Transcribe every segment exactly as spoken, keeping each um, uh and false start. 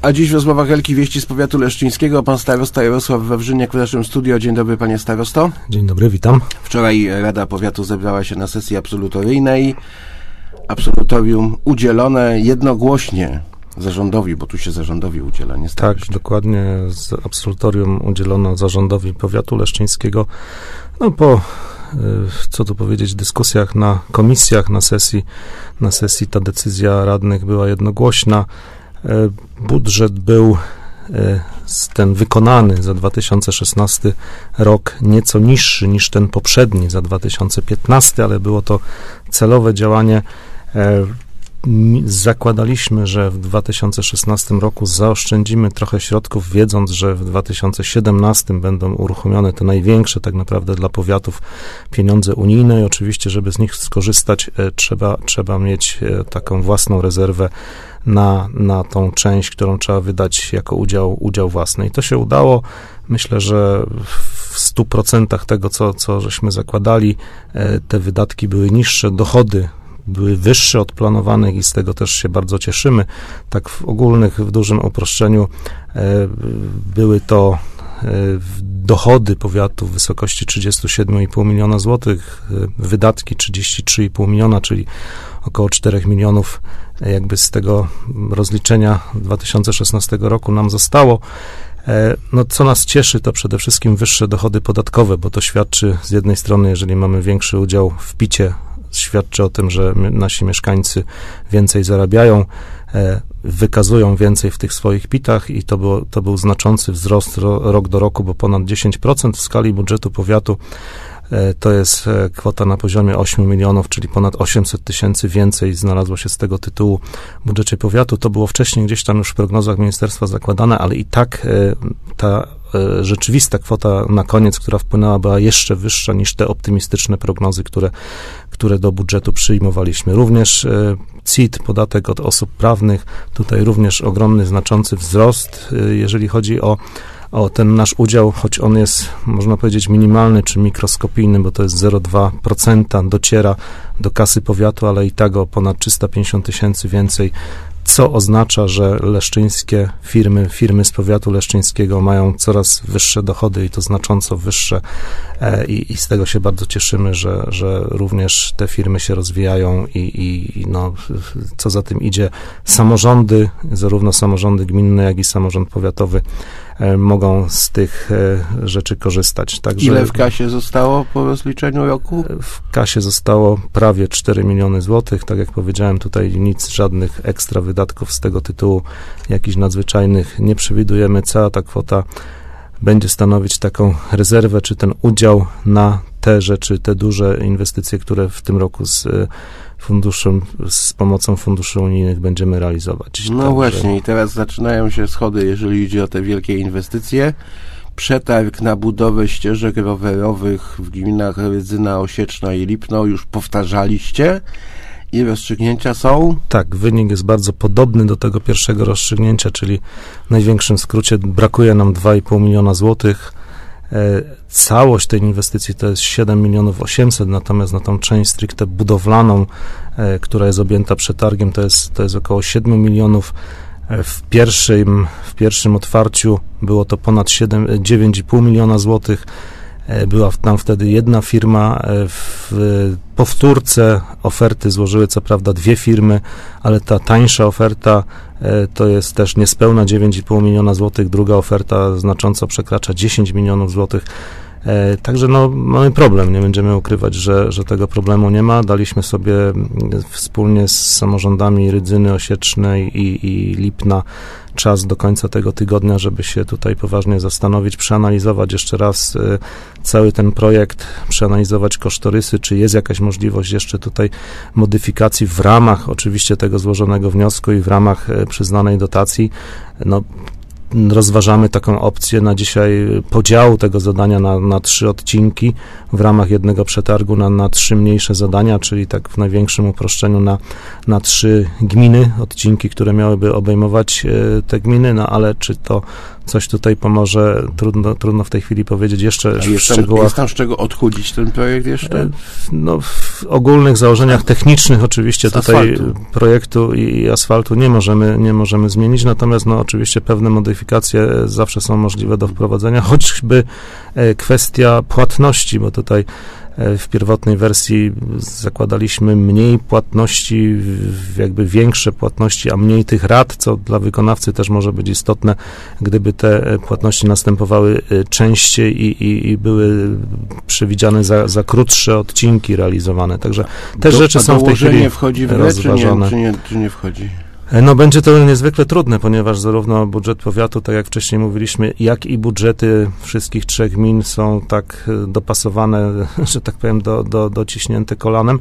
A dziś w rozmowach Elki Wieści z powiatu leszczyńskiego pan starosta Jarosław Wawrzyniak w naszym studiu. Dzień dobry, panie starosto. Dzień dobry, witam. Wczoraj Rada Powiatu zebrała się na sesji absolutoryjnej. Absolutorium udzielone jednogłośnie zarządowi, bo tu się zarządowi udziela, nie staroście. Tak, dokładnie. Z absolutorium udzielono zarządowi powiatu leszczyńskiego. No po, co tu powiedzieć, dyskusjach na komisjach, na sesji, na sesji ta decyzja radnych była jednogłośna. Budżet był ten wykonany za dwa tysiące szesnasty rok nieco niższy niż ten poprzedni za dwa tysiące piętnasty, ale było to celowe działanie. Zakładaliśmy, że w dwa tysiące szesnastym roku zaoszczędzimy trochę środków, wiedząc, że w dwa tysiące siedemnastym będą uruchomione te największe tak naprawdę dla powiatów pieniądze unijne i oczywiście, żeby z nich skorzystać, trzeba, trzeba mieć taką własną rezerwę na, na tą część, którą trzeba wydać jako udział, udział własny. I to się udało. Myślę, że w stu procentach tego, co, co żeśmy zakładali, te wydatki były niższe, dochody były wyższe od planowanych i z tego też się bardzo cieszymy. Tak w ogólnych, w dużym uproszczeniu e, były to e, dochody powiatu w wysokości trzydzieści siedem i pół miliona złotych, e, wydatki trzydzieści trzy i pół miliona, czyli około czterech milionów e, jakby z tego rozliczenia dwa tysiące szesnastego roku nam zostało. E, no, co nas cieszy, to przede wszystkim wyższe dochody podatkowe, bo to świadczy z jednej strony, jeżeli mamy większy udział w picie, świadczy o tym, że nasi mieszkańcy więcej zarabiają, e, wykazują więcej w tych swoich pitach i to, było, to był znaczący wzrost ro, rok do roku, bo ponad dziesięć procent w skali budżetu powiatu e, to jest e, kwota na poziomie ośmiu milionów, czyli ponad osiemset tysięcy więcej znalazło się z tego tytułu w budżecie powiatu. To było wcześniej gdzieś tam już w prognozach ministerstwa zakładane, ale i tak e, ta rzeczywista kwota na koniec, która wpłynęła, była jeszcze wyższa niż te optymistyczne prognozy, które, które do budżetu przyjmowaliśmy. Również C I T, podatek od osób prawnych, tutaj również ogromny, znaczący wzrost, jeżeli chodzi o o ten nasz udział, choć on jest, można powiedzieć, minimalny czy mikroskopijny, bo to jest zero przecinek dwa procent, dociera do kasy powiatu, ale i tak o ponad trzysta pięćdziesiąt tysięcy więcej, co oznacza, że leszczyńskie firmy, firmy z powiatu leszczyńskiego mają coraz wyższe dochody i to znacząco wyższe e, i, i z tego się bardzo cieszymy, że, że również te firmy się rozwijają i, i no, co za tym idzie, samorządy, zarówno samorządy gminne, jak i samorząd powiatowy e, mogą z tych e, rzeczy korzystać. Także ile w kasie zostało po rozliczeniu roku? W kasie zostało prawie cztery miliony złotych, tak jak powiedziałem, tutaj nic, żadnych ekstra wydatków z tego tytułu, jakichś nadzwyczajnych nie przewidujemy. Cała ta kwota będzie stanowić taką rezerwę, czy ten udział na te rzeczy, te duże inwestycje, które w tym roku z funduszem, z pomocą funduszy unijnych będziemy realizować. No Także... właśnie i teraz zaczynają się schody, jeżeli idzie o te wielkie inwestycje. Przetarg na budowę ścieżek rowerowych w gminach Rydzyna, Osieczna i Lipno już powtarzaliście. I rozstrzygnięcia są? Tak, wynik jest bardzo podobny do tego pierwszego rozstrzygnięcia, czyli w największym skrócie brakuje nam dwa i pół miliona złotych. E, całość tej inwestycji to jest siedem milionów osiemset, natomiast na tą część stricte budowlaną, e, która jest objęta przetargiem, to jest, to jest około siedem milionów. E, w pierwszym, w pierwszym otwarciu było to ponad dziewięć i pół miliona złotych. Była tam wtedy jedna firma, w powtórce oferty złożyły co prawda dwie firmy, ale ta tańsza oferta to jest też niespełna dziewięć i pół miliona złotych, druga oferta znacząco przekracza dziesięć milionów złotych. Także no, mamy problem, nie będziemy ukrywać, że, że tego problemu nie ma. Daliśmy sobie wspólnie z samorządami Rydzyny, Osiecznej i, i Lipna czas do końca tego tygodnia, żeby się tutaj poważnie zastanowić, przeanalizować jeszcze raz y, cały ten projekt, przeanalizować kosztorysy, czy jest jakaś możliwość jeszcze tutaj modyfikacji w ramach oczywiście tego złożonego wniosku i w ramach y, przyznanej dotacji. No, rozważamy taką opcję na dzisiaj podziału tego zadania na, na trzy odcinki w ramach jednego przetargu na, na trzy mniejsze zadania, czyli tak w największym uproszczeniu na, na trzy gminy, odcinki, które miałyby obejmować e, te gminy, no ale czy to coś tutaj pomoże, trudno, trudno w tej chwili powiedzieć jeszcze w jest szczegółach. Tam, jest tam z czego odchudzić ten projekt jeszcze? No, w ogólnych założeniach technicznych oczywiście z tutaj asfaltu. projektu i asfaltu nie możemy, nie możemy zmienić, natomiast no, oczywiście pewne modyfikacje zawsze są możliwe do wprowadzenia, choćby kwestia płatności, bo tutaj w pierwotnej wersji zakładaliśmy mniej płatności, jakby większe płatności, a mniej tych rat, co dla wykonawcy też może być istotne, gdyby te płatności następowały częściej i, i, i były przewidziane za, za krótsze odcinki realizowane. Także te Do, rzeczy są w tej chwili wchodzi w grę, rozważane. Czy nie, czy nie, czy nie wchodzi? No będzie to niezwykle trudne, ponieważ zarówno budżet powiatu, tak jak wcześniej mówiliśmy, jak i budżety wszystkich trzech gmin są tak dopasowane, że tak powiem, do, do, dociśnięte kolanem.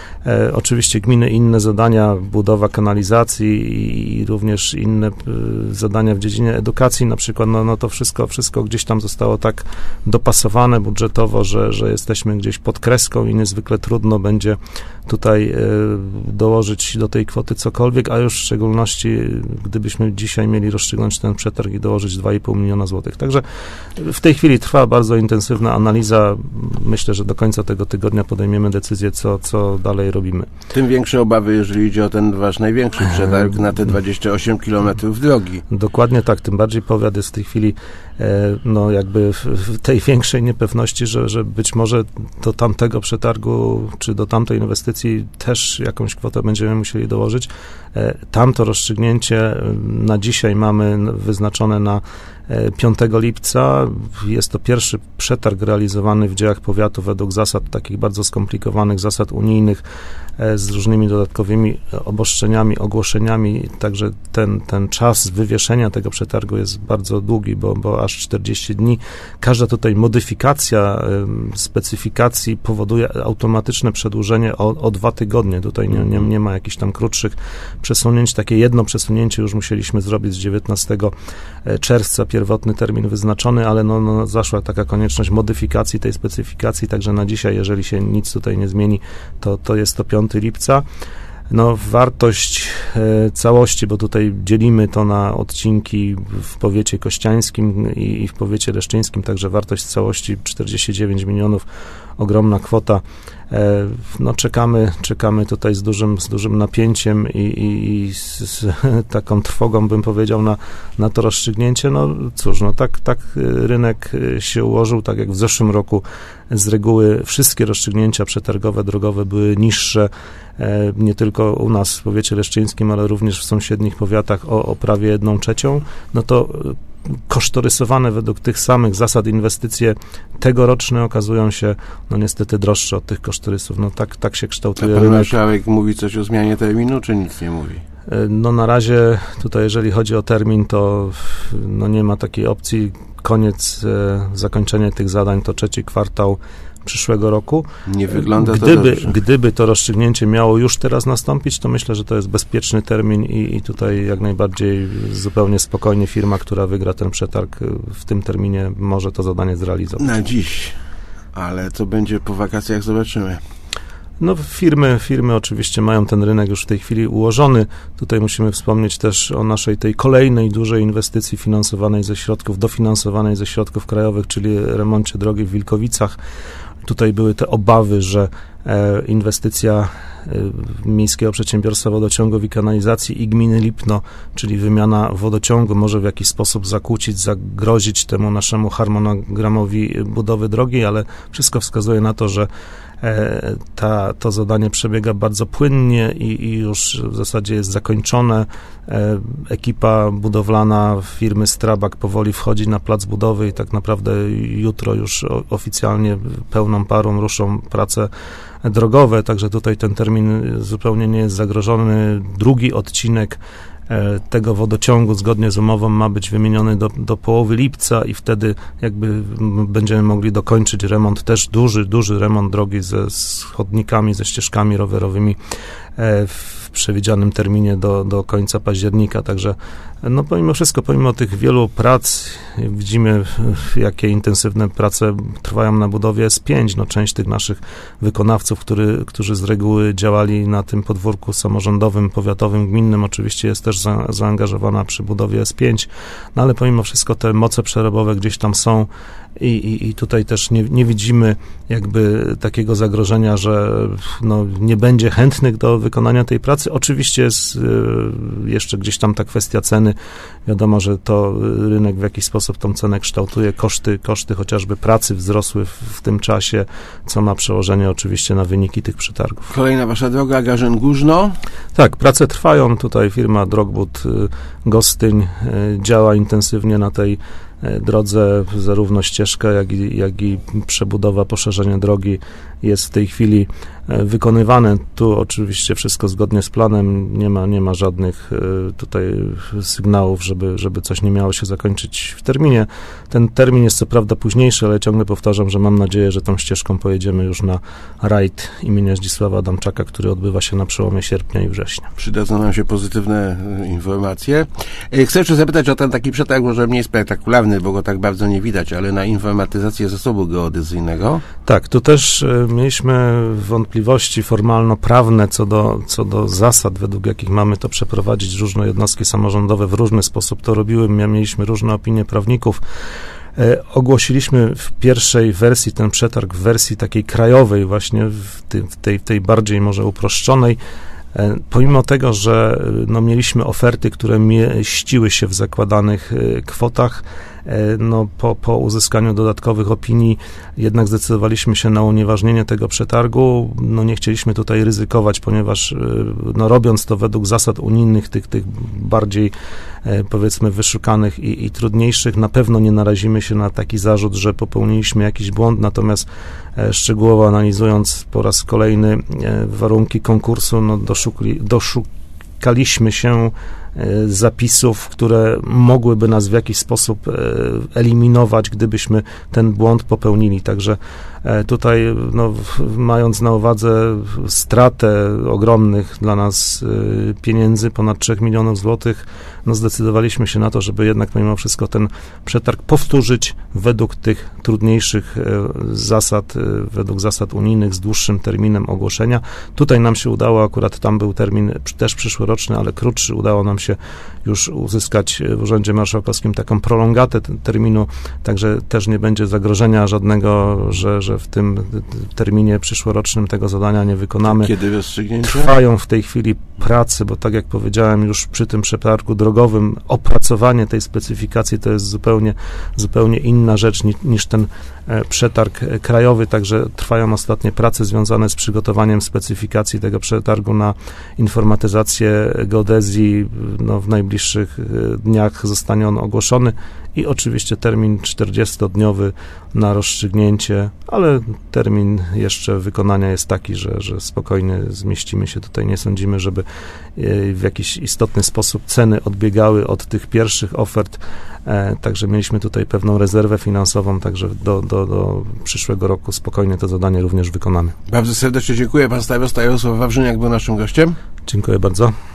E, oczywiście gminy inne zadania, budowa kanalizacji i, i również inne y, zadania w dziedzinie edukacji na przykład, no, no to wszystko, wszystko gdzieś tam zostało tak dopasowane budżetowo, że, że jesteśmy gdzieś pod kreską i niezwykle trudno będzie tutaj y, dołożyć do tej kwoty cokolwiek, a już w szczególności gdybyśmy dzisiaj mieli rozstrzygnąć ten przetarg i dołożyć dwa i pół miliona złotych. Także w tej chwili trwa bardzo intensywna analiza. Myślę, że do końca tego tygodnia podejmiemy decyzję, co, co dalej robimy. Tym większe obawy, jeżeli idzie o ten wasz największy przetarg na te dwadzieścia osiem kilometrów drogi. Dokładnie tak, tym bardziej powiat jest w tej chwili e, no jakby w, w tej większej niepewności, że, że być może do tamtego przetargu, czy do tamtej inwestycji też jakąś kwotę będziemy musieli dołożyć. E, tamto rozstrzygnięcie na dzisiaj mamy wyznaczone na piątego lipca. Jest to pierwszy przetarg realizowany w dziełach powiatu według zasad takich bardzo skomplikowanych, zasad unijnych, z różnymi dodatkowymi obostrzeniami, ogłoszeniami, także ten, ten czas wywieszenia tego przetargu jest bardzo długi, bo, bo aż czterdzieści dni. Każda tutaj modyfikacja specyfikacji powoduje automatyczne przedłużenie o, o dwa tygodnie. Tutaj nie, nie, nie ma jakichś tam krótszych przesunięć. Takie jedno przesunięcie już musieliśmy zrobić z dziewiętnastego czerwca, pierwotny termin wyznaczony, ale no, no, zaszła taka konieczność modyfikacji tej specyfikacji, także na dzisiaj, jeżeli się nic tutaj nie zmieni, to, to jest to piątego lipca. No, wartość e, całości, bo tutaj dzielimy to na odcinki w powiecie kościańskim i, i w powiecie leszczyńskim, także wartość całości czterdzieści dziewięć milionów, ogromna kwota. E, no, czekamy, czekamy tutaj z dużym, z dużym napięciem i, i, i z, z taką trwogą, bym powiedział, na, na to rozstrzygnięcie. No cóż, no tak, tak rynek się ułożył, tak jak w zeszłym roku z reguły wszystkie rozstrzygnięcia przetargowe, drogowe były niższe, e, nie tylko u nas w powiecie leszczyńskim, ale również w sąsiednich powiatach o, o prawie jedną trzecią, no to kosztorysowane według tych samych zasad inwestycje tegoroczne okazują się, no niestety droższe od tych kosztorysów. No tak, tak się kształtuje A pan rynek. marszałek mówi coś o zmianie terminu, czy nic nie mówi? No na razie tutaj, jeżeli chodzi o termin, to no nie ma takiej opcji. Koniec, e, zakończenie tych zadań to trzeci kwartał przyszłego roku. Nie wygląda to gdyby, dobrze. Gdyby to rozstrzygnięcie miało już teraz nastąpić, to myślę, że to jest bezpieczny termin i, i tutaj jak najbardziej zupełnie spokojnie firma, która wygra ten przetarg w tym terminie, może to zadanie zrealizować. Na dziś. Ale co będzie po wakacjach, zobaczymy. No firmy, firmy oczywiście mają ten rynek już w tej chwili ułożony. Tutaj musimy wspomnieć też o naszej tej kolejnej dużej inwestycji finansowanej ze środków, dofinansowanej ze środków krajowych, czyli remoncie drogi w Wilkowicach. Tutaj były te obawy, że e, inwestycja e, Miejskiego Przedsiębiorstwa Wodociągów i Kanalizacji i Gminy Lipno, czyli wymiana wodociągu, może w jakiś sposób zakłócić, zagrozić temu naszemu harmonogramowi budowy drogi, ale wszystko wskazuje na to, że e, ta, to zadanie przebiega bardzo płynnie i, i już w zasadzie jest zakończone. E, ekipa budowlana firmy Strabag powoli wchodzi na plac budowy i tak naprawdę jutro już o, oficjalnie pełną parą ruszą prace drogowe, także tutaj ten termin zupełnie nie jest zagrożony. Drugi odcinek tego wodociągu zgodnie z umową ma być wymieniony do, do połowy lipca i wtedy jakby będziemy mogli dokończyć remont, też duży, duży remont drogi ze z chodnikami, ze ścieżkami rowerowymi w przewidzianym terminie do, do końca października, także no pomimo wszystko, pomimo tych wielu prac, widzimy, jakie intensywne prace trwają na budowie S pięć. No, część tych naszych wykonawców, który, którzy z reguły działali na tym podwórku samorządowym, powiatowym, gminnym, oczywiście jest też za, zaangażowana przy budowie S pięć, no ale pomimo wszystko te moce przerobowe gdzieś tam są i, i, i tutaj też nie, nie widzimy jakby takiego zagrożenia, że no, nie będzie chętnych do wykonania tej pracy. Oczywiście jest y, jeszcze gdzieś tam ta kwestia ceny. Wiadomo, że to rynek w jakiś sposób tą cenę kształtuje, koszty, koszty chociażby pracy wzrosły w, w tym czasie, co ma przełożenie oczywiście na wyniki tych przetargów. Kolejna wasza droga, Garzyn-Górzno. Tak, prace trwają. Tutaj firma Drogbud y, Gostyń y, działa intensywnie na tej drodze, zarówno ścieżka, jak i, jak i przebudowa, poszerzenie drogi jest w tej chwili wykonywane. Tu oczywiście wszystko zgodnie z planem, nie ma, nie ma żadnych tutaj sygnałów, żeby, żeby coś nie miało się zakończyć w terminie. Ten termin jest co prawda późniejszy, ale ciągle powtarzam, że mam nadzieję, że tą ścieżką pojedziemy już na rajd imienia Zdzisława Adamczaka, który odbywa się na przełomie sierpnia i września. Przydadzą nam się pozytywne informacje. Chcę jeszcze zapytać o ten taki przetarg, może mniej spektakularny, bo go tak bardzo nie widać, ale na informatyzację zasobu geodezyjnego. Tak, tu też mieliśmy wątpliwości formalno-prawne co do, co do zasad, według jakich mamy to przeprowadzić. Różne jednostki samorządowe w różny sposób to robiły. Mieliśmy różne opinie prawników. E, ogłosiliśmy w pierwszej wersji ten przetarg w wersji takiej krajowej, właśnie w, ty, w, tej, w tej bardziej może uproszczonej. E, pomimo tego, że no, mieliśmy oferty, które mieściły się w zakładanych e, kwotach, no, po, po uzyskaniu dodatkowych opinii jednak zdecydowaliśmy się na unieważnienie tego przetargu. No, nie chcieliśmy tutaj ryzykować, ponieważ no, robiąc to według zasad unijnych, tych, tych bardziej powiedzmy wyszukanych i, i trudniejszych, na pewno nie narazimy się na taki zarzut, że popełniliśmy jakiś błąd, natomiast szczegółowo analizując po raz kolejny warunki konkursu, no, doszukli, doszukaliśmy się zapisów, które mogłyby nas w jakiś sposób eliminować, gdybyśmy ten błąd popełnili. Także tutaj, no, mając na uwadze stratę ogromnych dla nas pieniędzy, ponad trzech milionów złotych, no, zdecydowaliśmy się na to, żeby jednak pomimo wszystko ten przetarg powtórzyć według tych trudniejszych zasad, według zasad unijnych z dłuższym terminem ogłoszenia. Tutaj nam się udało, akurat tam był termin też przyszłoroczny, ale krótszy, udało nam się już uzyskać w Urzędzie Marszałkowskim taką prolongatę terminu, także też nie będzie zagrożenia żadnego, że, że w tym terminie przyszłorocznym tego zadania nie wykonamy. Kiedy rozstrzygnięcie? Trwają w tej chwili prace, bo tak jak powiedziałem, już przy tym przetargu drogowym opracowanie tej specyfikacji to jest zupełnie, zupełnie inna rzecz niż, niż ten przetarg krajowy, także trwają ostatnie prace związane z przygotowaniem specyfikacji tego przetargu na informatyzację geodezji. No, w najbliższych dniach zostanie on ogłoszony i oczywiście termin czterdziestodniowy na rozstrzygnięcie, ale termin jeszcze wykonania jest taki, że, że spokojnie zmieścimy się tutaj. Nie sądzimy, żeby w jakiś istotny sposób ceny odbiegały od tych pierwszych ofert, e, także mieliśmy tutaj pewną rezerwę finansową, także do, do, do przyszłego roku spokojnie to zadanie również wykonamy. Bardzo serdecznie dziękuję. Pan starosta Jarosław Wawrzyniak był naszym gościem. Dziękuję bardzo.